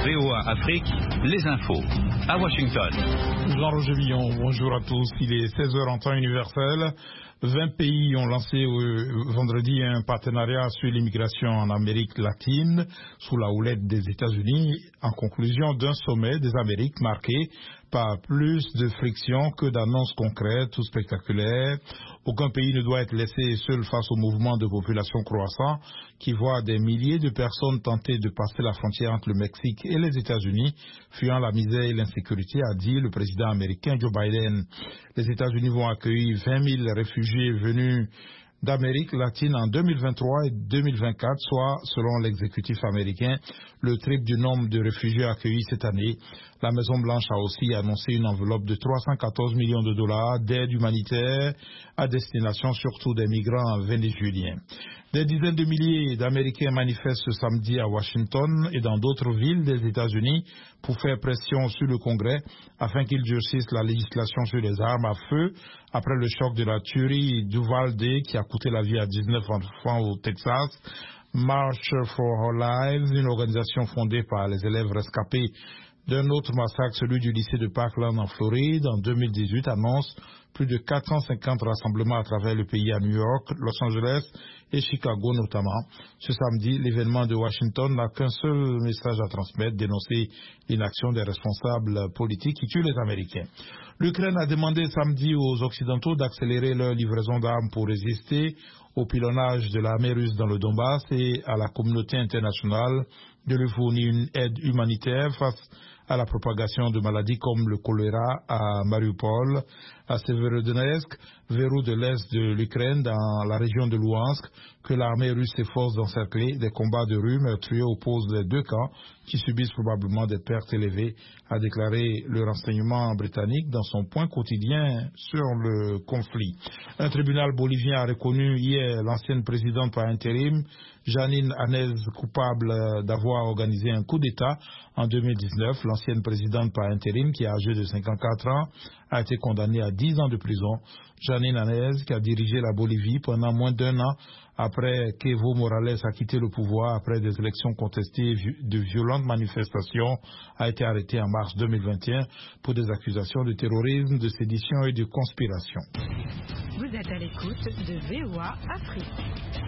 VOA Afrique, les infos. À Washington. Jean-Roger Villon, bonjour à tous. Il est 16h en temps universel. 20 pays ont lancé vendredi un partenariat sur l'immigration en Amérique latine sous la houlette des États-Unis en conclusion d'un sommet des Amériques marqué par plus de frictions que d'annonces concrètes ou spectaculaires. Aucun pays ne doit être laissé seul face au mouvement de population croissant qui voit des milliers de personnes tenter de passer la frontière entre le Mexique et les États-Unis, fuyant la misère et l'insécurité, a dit le président américain Joe Biden. Les États-Unis vont accueillir 20 000 réfugiés venus d'Amérique latine en 2023 et 2024, soit, selon l'exécutif américain, le triple du nombre de réfugiés accueillis cette année. La Maison-Blanche a aussi annoncé une enveloppe de 314 millions de dollars d'aide humanitaire à destination surtout des migrants vénézuéliens. Des dizaines de milliers d'Américains manifestent ce samedi à Washington et dans d'autres villes des États-Unis pour faire pression sur le Congrès afin qu'il durcisse la législation sur les armes à feu après le choc de la tuerie d'Uvalde qui a coûté la vie à 19 enfants au Texas. March for Our Lives, une organisation fondée par les élèves rescapés d'un autre massacre, celui du lycée de Parkland en Floride, en 2018, annonce plus de 450 rassemblements à travers le pays à New York, Los Angeles et Chicago notamment. Ce samedi, l'événement de Washington n'a qu'un seul message à transmettre, dénoncer l'inaction des responsables politiques qui tuent les Américains. L'Ukraine a demandé samedi aux Occidentaux d'accélérer leur livraison d'armes pour résister au pilonnage de l'armée russe dans le Donbass et à la communauté internationale de lui fournir une aide humanitaire face à la propagation de maladies comme le choléra à Mariupol, à Severodonetsk, verrou de l'est de l'Ukraine, dans la région de Louhansk, que l'armée russe s'efforce d'encercler. Des combats de rue meurtriers opposent les deux camps qui subissent probablement des pertes élevées, a déclaré le renseignement britannique dans son point quotidien sur le conflit. Un tribunal bolivien a reconnu hier l'ancienne présidente par intérim, Janine Áñez, coupable d'avoir organisé un coup d'État en 2019. L'ancienne présidente par intérim, qui est âgée de 54 ans, a été condamnée à 10 ans de prison. Janine Áñez, qui a dirigé la Bolivie pendant moins d'un an après qu'Evo Morales a quitté le pouvoir après des élections contestées de violentes manifestations, a été arrêtée en mars 2021 pour des accusations de terrorisme, de sédition et de conspiration. Vous êtes à l'écoute de VOA Afrique.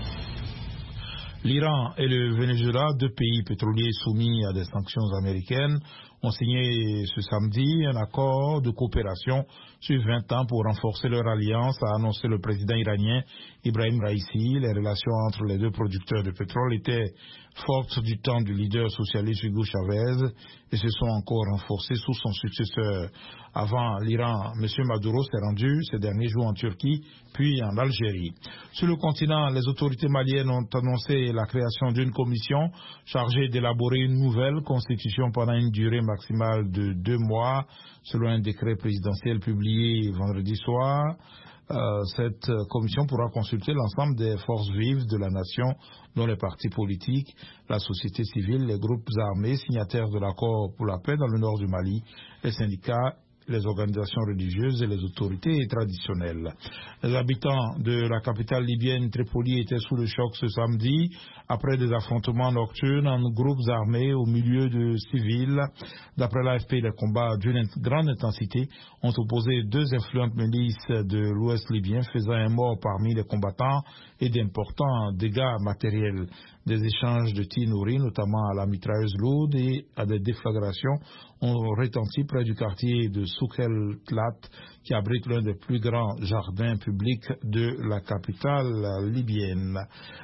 L'Iran et le Venezuela, deux pays pétroliers soumis à des sanctions américaines, ont signé ce samedi un accord de coopération sur 20 ans pour renforcer leur alliance, a annoncé le président iranien Ibrahim Raïssi. Les relations entre les deux producteurs de pétrole étaient fortes du temps du leader socialiste Hugo Chavez et se sont encore renforcées sous son successeur. Avant l'Iran, M. Maduro s'est rendu ces derniers jours en Turquie, puis en Algérie. Sur le continent, les autorités maliennes ont annoncé la création d'une commission chargée d'élaborer une nouvelle constitution pendant une durée maximale de 2 mois, selon un décret présidentiel publié vendredi soir. Cette commission pourra consulter l'ensemble des forces vives de la nation, dont les partis politiques, la société civile, les groupes armés signataires de l'accord pour la paix dans le nord du Mali, les syndicats, les organisations religieuses et les autorités traditionnelles. Les habitants de la capitale libyenne Tripoli étaient sous le choc ce samedi après des affrontements nocturnes en groupes armés au milieu de civils. D'après l'AFP, les combats d'une grande intensité ont opposé 2 influentes milices de l'ouest libyen, faisant un mort parmi les combattants et d'importants dégâts matériels. Des échanges de tirs nourris, notamment à la mitrailleuse lourde et à des déflagrations, ont retenti près du quartier de Souk El Tlat, qui abrite l'un des plus grands jardins publics de la capitale libyenne.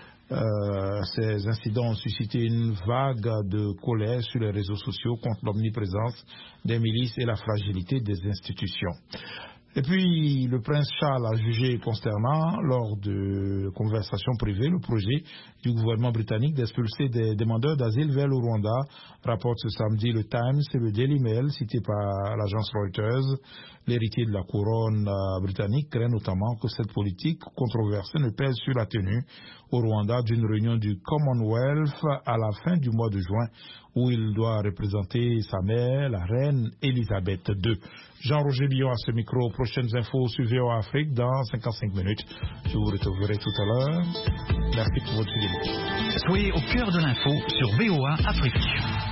Ces incidents ont suscité une vague de colère sur les réseaux sociaux contre l'omniprésence des milices et la fragilité des institutions. Et puis, le prince Charles a jugé consternant, lors de conversations privées, le projet du gouvernement britannique d'expulser des demandeurs d'asile vers le Rwanda, rapporte ce samedi le Times et le Daily Mail, cité par l'agence Reuters. L'héritier de la couronne britannique craint notamment que cette politique controversée ne pèse sur la tenue au Rwanda d'une réunion du Commonwealth à la fin du mois de juin, où il doit représenter sa mère, la reine Elisabeth II. Jean-Roger Villon à ce micro. Prochaines infos sur VOA Afrique dans 55 minutes. Je vous retrouverai tout à l'heure. Merci pour votre fidélité. Soyez au cœur de l'info sur VOA Afrique.